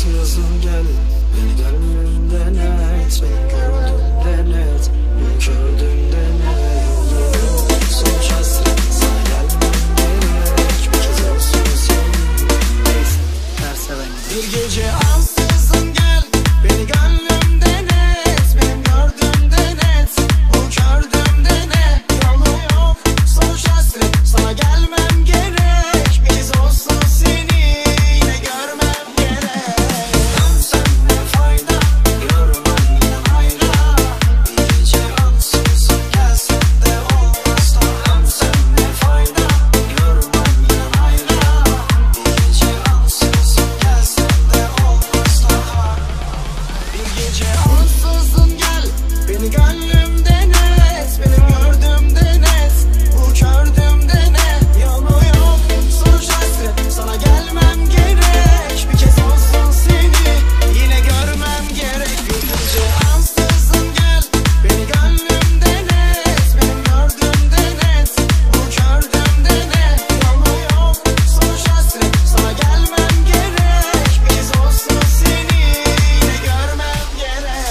ansızın gel, beni gönlümden et. Beni gördüğünde net, beni gördüğünde ne yolum. Sonuç hasret, sana gelmem gerek. Bir kez olsun senin. Neyse, her seven gider. Bir gece ansızın gel, beni gönlümden et. Benim gördüğümde net, bu gördüğümde ne yolu yok. Sonuç hasret, sana gelmem gerek. Bir kez olsun seni yine görmem gerek. Dönsem ne fayda, görmem yine hayra. Bir gece ansızın gelsen de olmaz da. Dönsem ne fayda, görmem yine hayra. Bir gece ansızın gelsen de olmaz daha. Bir gece ansızın gel, beni gönlümden et. Benim gördüğümde net, bu gördüğümde ne yolu yok. Sonuç hasret, sana gelmem gerek. Bir kez olsun seni yine görmem gerek. Bir gece ansızın gel, beni gönlümden et. Benim gördüğümde net, bu gördüğümde ne yolu yok. Sonuç hasret, sana gelmem gerek. Bir kez olsun seni yine görmem gerek.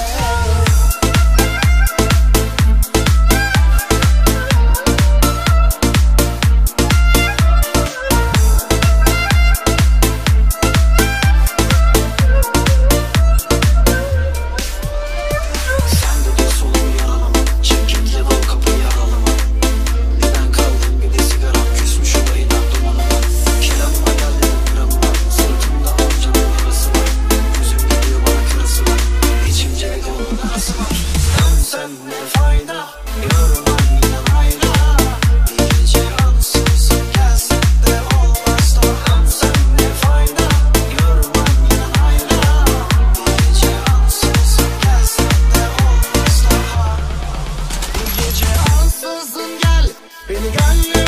Sen de dur solumu yaralama, çekil ya da o kapıyı aralama. Bir ben kaldım bir de sigaram, küsmüş olayından dumanıma. Kiramıma gel dedim gramıma, sırtımda amcamın yarası var. Yüzüm gidiyor bana kırası var, içimce bir kolun arası var. Dönsem ne fayda, yorumam yine hayra. Bir gece ansızın gelsen de olmaz da. Dönsem ne fayda, yorumam yine hayra. Bir gece ansızın gelsen de olmaz daha. Bir gece ansızın gel, beni gönlümden